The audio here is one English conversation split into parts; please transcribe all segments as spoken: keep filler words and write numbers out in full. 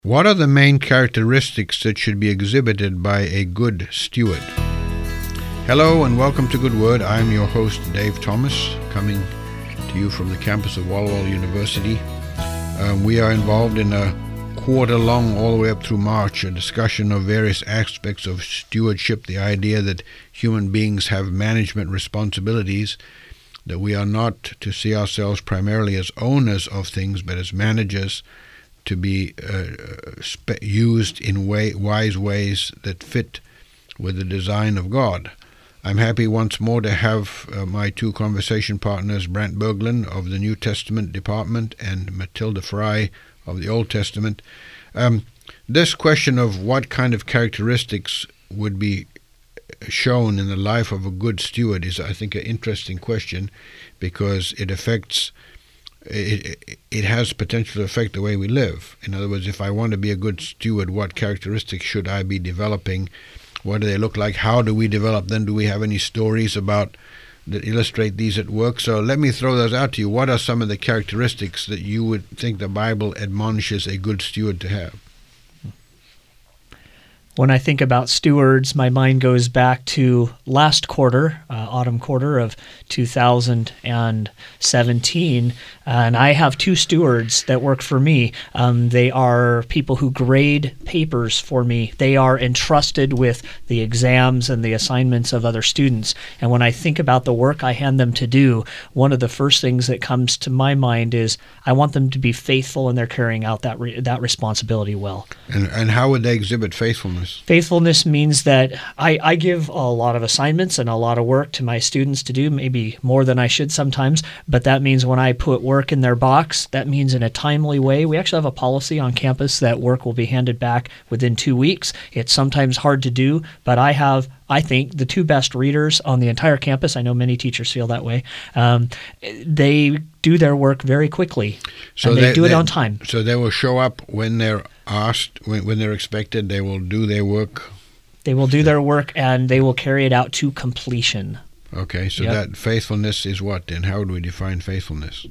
What are the main characteristics that should be exhibited by a good steward? Hello and welcome to Good Word. I'm your host, Dave Thomas, coming to you from the campus of Walla Walla University. Um, we are involved in a quarter long, all the way up through March, a discussion of various aspects of stewardship, the idea that human beings have management responsibilities, that we are not to see ourselves primarily as owners of things, but as managers, to be uh, spe- used in way, wise ways that fit with the design of God. I'm happy once more to have uh, my two conversation partners, Brant Berglund of the New Testament Department and Matilda Fry of the Old Testament. Um, this question of what kind of characteristics would be shown in the life of a good steward is, I think, an interesting question, because it affects It, it has potential to affect the way we live. In other words, if I want to be a good steward, what characteristics should I be developing? What do they look like? How do we develop them? Do we have any stories about that illustrate these at work? So let me throw those out to you. What are some of the characteristics that you would think the Bible admonishes a good steward to have? When I think about stewards, my mind goes back to last quarter, uh, autumn quarter of two thousand seventeen, and I have two stewards that work for me. Um, they are people who grade papers for me. They are entrusted with the exams and the assignments of other students. And when I think about the work I hand them to do, one of the first things that comes to my mind is I want them to be faithful in their carrying out that re- that responsibility well. And, and how would they exhibit faithfulness? Faithfulness means that I, I give a lot of assignments and a lot of work to my students to do, maybe more than I should sometimes, but that means when I put work in their box, that means in a timely way. We actually have a policy on campus that work will be handed back within two weeks. It's sometimes hard to do, but I have I think the two best readers on the entire campus. I know many teachers feel that way. Um, they do their work very quickly, so and they, they do it they, on time. So they will show up when they're asked, when, when they're expected. They will do their work. They will do their work, and they will carry it out to completion. Okay, so yep. that faithfulness is what then? How do we define faithfulness?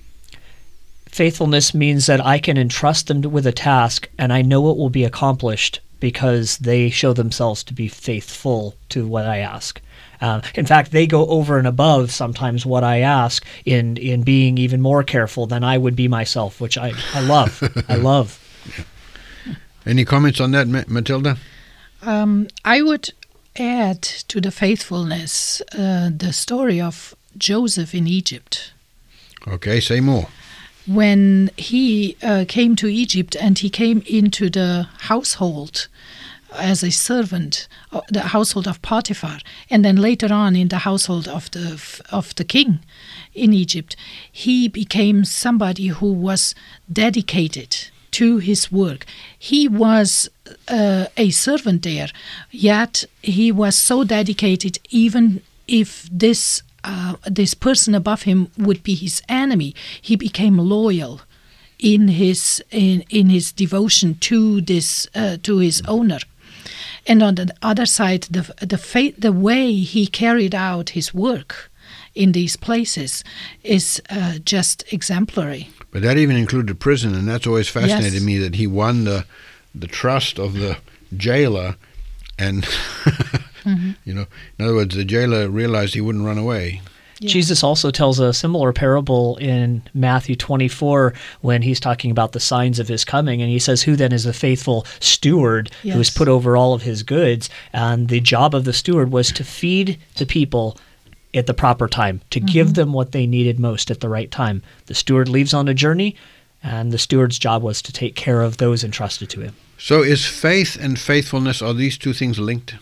Faithfulness means that I can entrust them with a task, and I know it will be accomplished because they show themselves to be faithful to what I ask. Uh, in fact, they go over and above sometimes what I ask in, in being even more careful than I would be myself, which I, I love. I love. Yeah. Any comments on that, Matilda? Um, I would add to the faithfulness uh, the story of Joseph in Egypt. Okay, say more. When he uh, came to Egypt and he came into the household as a servant, uh, the household of Potiphar, and then later on in the household of the of the king in Egypt, he became somebody who was dedicated to his work. He was uh, a servant there, yet he was so dedicated, even if this Uh, this person above him would be his enemy, he became loyal in his in, in his devotion to this uh, to his owner. And on the other side, the the fa- the way he carried out his work in these places is uh, just exemplary. But that even included prison, and that's always fascinated yes. me, that he won the the trust of the jailer, and mm-hmm. you know, in other words, the jailer realized he wouldn't run away. Yeah. Jesus also tells a similar parable in Matthew twenty-four when he's talking about the signs of his coming, and he says, who then is the faithful steward yes. who has put over all of his goods? And the job of the steward was to feed the people at the proper time, to mm-hmm. give them what they needed most at the right time. The steward leaves on a journey, and the steward's job was to take care of those entrusted to him. So is faith and faithfulness, are these two things linked?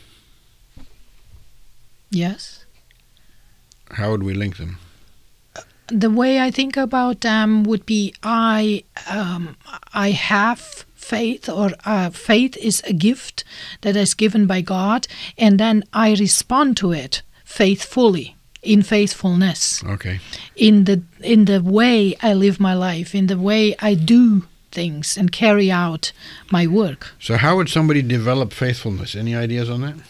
Yes. How would we link them? The way I think about them would be I um, I have faith, or uh, faith is a gift that is given by God, and then I respond to it faithfully, in faithfulness. Okay. In the in the way I live my life, in the way I do things and carry out my work. So how would somebody develop faithfulness? Any ideas on that?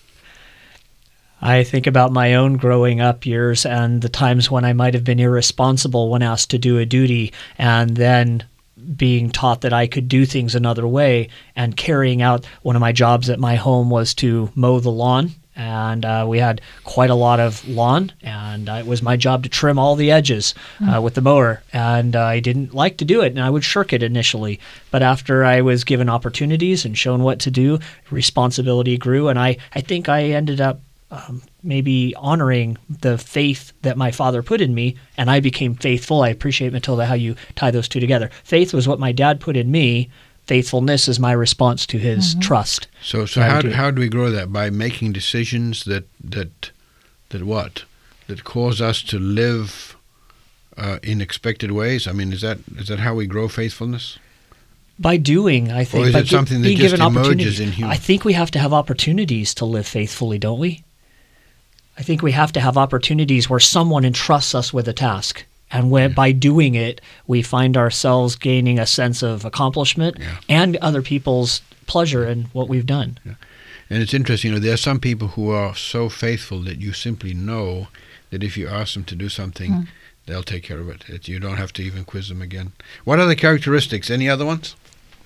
I think about my own growing up years and the times when I might have been irresponsible when asked to do a duty, and then being taught that I could do things another way and carrying out one of my jobs at my home was to mow the lawn. And uh, we had quite a lot of lawn, and uh, it was my job to trim all the edges uh, with the mower. And uh, I didn't like to do it, and I would shirk it initially. But after I was given opportunities and shown what to do, responsibility grew, and I, I think I ended up um, maybe honoring the faith that my father put in me, and I became faithful. I appreciate, Matilda, how you tie those two together. Faith was what my dad put in me. Faithfulness is my response to his mm-hmm. trust. So, so how do, how do we grow that? By making decisions that that that what that cause us to live uh, in expected ways. I mean, is that is that how we grow faithfulness? By doing, I think. Or is by it something that being just given emerges in human? I think we have to have opportunities to live faithfully, don't we? I think we have to have opportunities where someone entrusts us with a task. And when, yeah. by doing it, we find ourselves gaining a sense of accomplishment yeah. and other people's pleasure in what we've done. Yeah. And it's interesting, you know, there are some people who are so faithful that you simply know that if you ask them to do something, mm. they'll take care of it. It. You don't have to even quiz them again. What are the characteristics? Any other ones?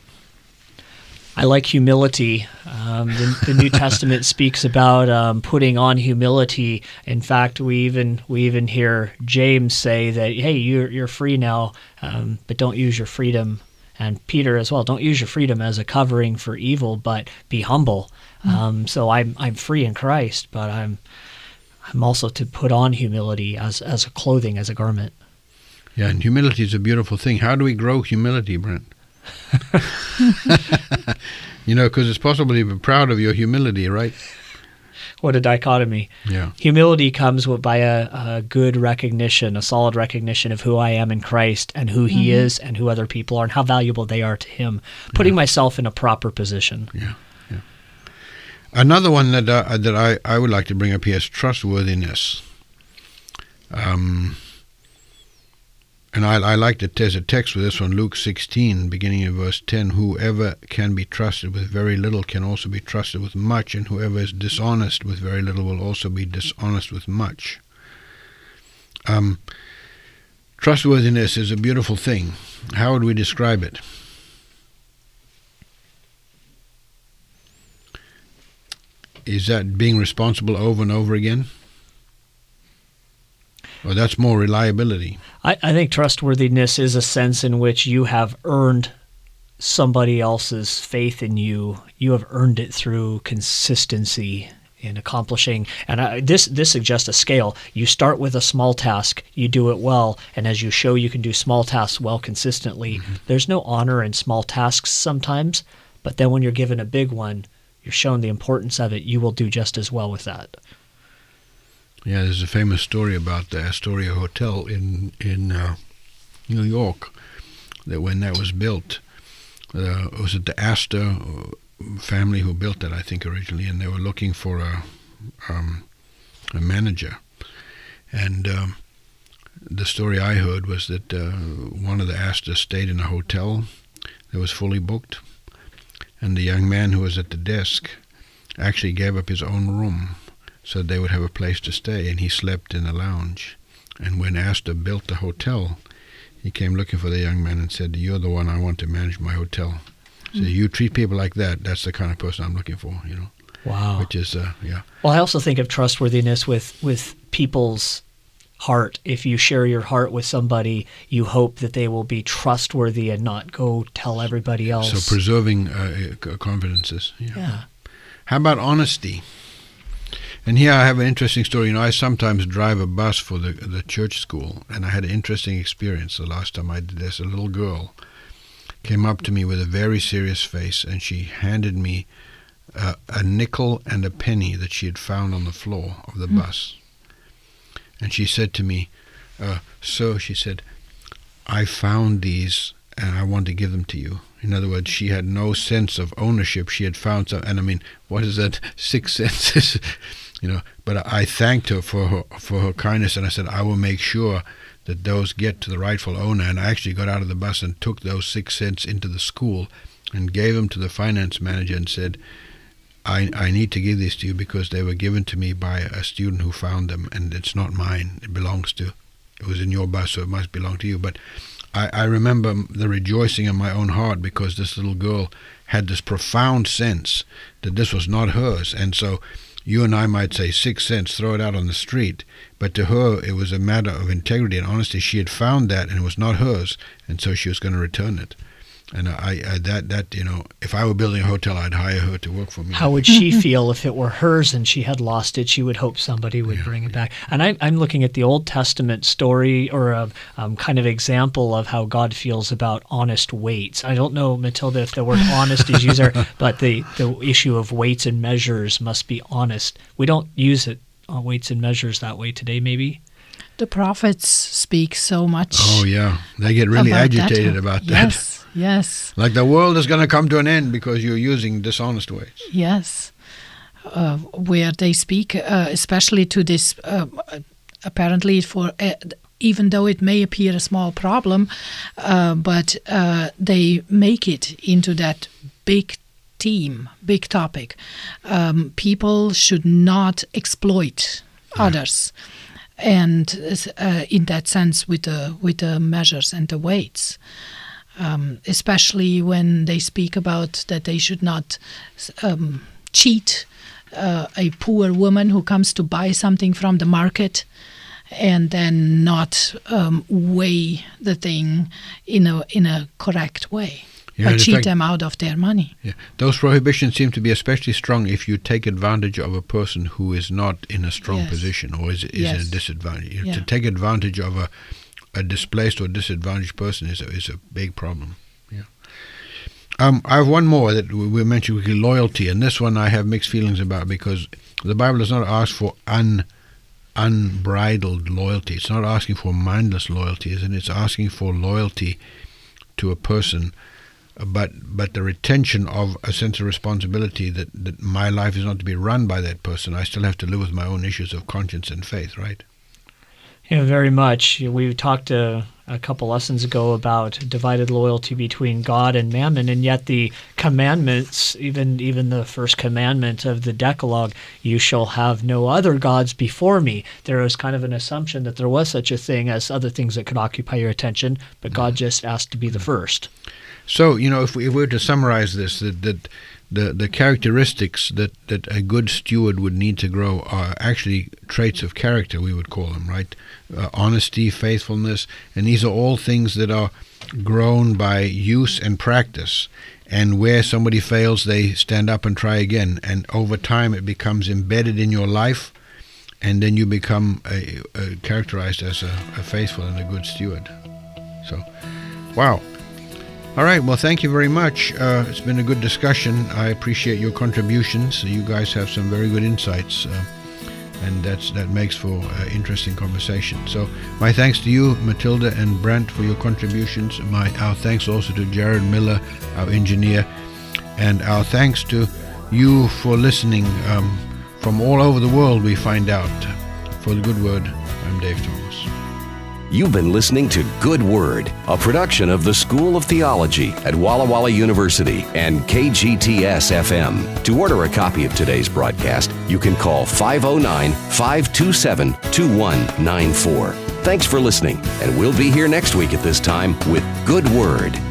I like humility. Um, the, the New Testament speaks about um, putting on humility. In fact, we even we even hear James say that, hey, you're you're free now, um, but don't use your freedom. And Peter as well, don't use your freedom as a covering for evil, but be humble. Mm. Um, so I'm I'm free in Christ, but I'm I'm also to put on humility as as a clothing, as a garment. Yeah, and humility is a beautiful thing. How do we grow humility, Brent? You know, because it's possible to be proud of your humility, right? What a dichotomy. Yeah. Humility comes by a, a good recognition, a solid recognition of who I am in Christ and who he mm-hmm. is and who other people are and how valuable they are to him. Putting yeah. myself in a proper position. Yeah, yeah. Another one that uh, that I, I would like to bring up here is trustworthiness. Um. And I, I like that there's a text for this one, Luke sixteen, beginning in verse ten. Whoever can be trusted with very little can also be trusted with much, and whoever is dishonest with very little will also be dishonest with much. Um, trustworthiness is a beautiful thing. How would we describe it? Is that being responsible over and over again? Well, that's more reliability. I, I think trustworthiness is a sense in which you have earned somebody else's faith in you. You have earned it through consistency in accomplishing. And I, this this suggests a scale. You start with a small task, you do it well, and as you show you can do small tasks well consistently, mm-hmm. there's no honor in small tasks sometimes, but then when you're given a big one, you're shown the importance of it, you will do just as well with that. Yeah, there's a famous story about the Astoria Hotel in in uh, New York. That when that was built, uh, was it the Astor family who built that? I think originally, and they were looking for a um, a manager. And um, the story I heard was that uh, one of the Astors stayed in a hotel that was fully booked, and the young man who was at the desk actually gave up his own room so they would have a place to stay, and he slept in a lounge. And when Astor built the hotel, he came looking for the young man and said, "You're the one I want to manage my hotel." So mm. you treat people like that, that's the kind of person I'm looking for, you know. Wow. Which is, uh, yeah. Well, I also think of trustworthiness with, with people's heart. If you share your heart with somebody, you hope that they will be trustworthy and not go tell everybody else. So preserving uh, confidences. Yeah. yeah. How about honesty? And here I have an interesting story. You know, I sometimes drive a bus for the the church school, and I had an interesting experience the last time I did this. A little girl came up to me with a very serious face, and she handed me uh, a nickel and a penny that she had found on the floor of the mm. bus. And she said to me, uh, "Sir," she said, "I found these, and I want to give them to you." In other words, she had no sense of ownership. She had found some, and I mean, what is that? Six cents. You know, but I thanked her for her for her kindness, and I said I will make sure that those get to the rightful owner. And I actually got out of the bus and took those six cents into the school and gave them to the finance manager and said, I I need to give these to you because they were given to me by a student who found them, and it's not mine. It belongs to, it was in your bus, so it must belong to you. But I, I remember the rejoicing in my own heart because this little girl had this profound sense that this was not hers. And so you and I might say sixth sense, throw it out on the street. But to her, it was a matter of integrity and honesty. She had found that, and it was not hers, and so she was going to return it. And I, I that that you know, if I were building a hotel, I'd hire her to work for me. How would she feel if it were hers and she had lost it? She would hope somebody would Yeah, bring it yeah. back. And I, I'm looking at the Old Testament story or a um, kind of example of how God feels about honest weights. I don't know, Matilda, if the word honest is used there, but the, the issue of weights and measures must be honest. We don't use it on weights and measures that way today, maybe. The prophets speak so much. Oh yeah, they get really about agitated that. about that. Yes, yes, Like the world is going to come to an end because you're using dishonest weights. yes. Uh, where they speak, uh, especially to this, uh, apparently for, uh, even though it may appear a small problem, uh, but uh, they make it into that big theme, big topic. Um, people should not exploit others. And uh, in that sense, with the with the measures and the weights, um, especially when they speak about that they should not um, cheat uh, a poor woman who comes to buy something from the market, and then not um, weigh the thing in a in a correct way, Yeah, but in cheat fact- them out of their money. Yeah. Those prohibitions seem to be especially strong if you take advantage of a person who is not in a strong Yes. position or is, is in Yes. a disadvantage. You know, Yeah. To take advantage of a, a displaced or disadvantaged person is a, is a big problem. Yeah. Um, I have one more that we we mentioned, quickly, loyalty, and this one I have mixed feelings about because the Bible does not ask for un, unbridled loyalty. It's not asking for mindless loyalty, isn't it? It's asking for loyalty to a person, but but the retention of a sense of responsibility that, that my life is not to be run by that person. I still have to live with my own issues of conscience and faith, right? Yeah, very much. We talked a, a couple lessons ago about divided loyalty between God and mammon, and yet the commandments, even even the first commandment of the Decalogue, you shall have no other gods before me. There was kind of an assumption that there was such a thing as other things that could occupy your attention, but God just asked to be the first. So, you know, if we, if we were to summarize this, that, that the, the characteristics that, that a good steward would need to grow are actually traits of character, we would call them, right? Uh, honesty, faithfulness, and these are all things that are grown by use and practice. And where somebody fails, they stand up and try again. And over time, it becomes embedded in your life, and then you become a, a, characterized as a, a faithful and a good steward. So, wow. All right, well, thank you very much. Uh, it's been a good discussion. I appreciate your contributions. You guys have some very good insights, uh, and that's that makes for uh, interesting conversation. So my thanks to you, Matilda and Brent, for your contributions. My Our thanks also to Jared Miller, our engineer, and our thanks to you for listening um, from all over the world, we find out. For the Good Word, I'm Dave Thomas. You've been listening to Good Word, a production of the School of Theology at Walla Walla University and K G T S F M. To order a copy of today's broadcast, you can call five oh nine, five two seven, two one nine four. Thanks for listening, and we'll be here next week at this time with Good Word.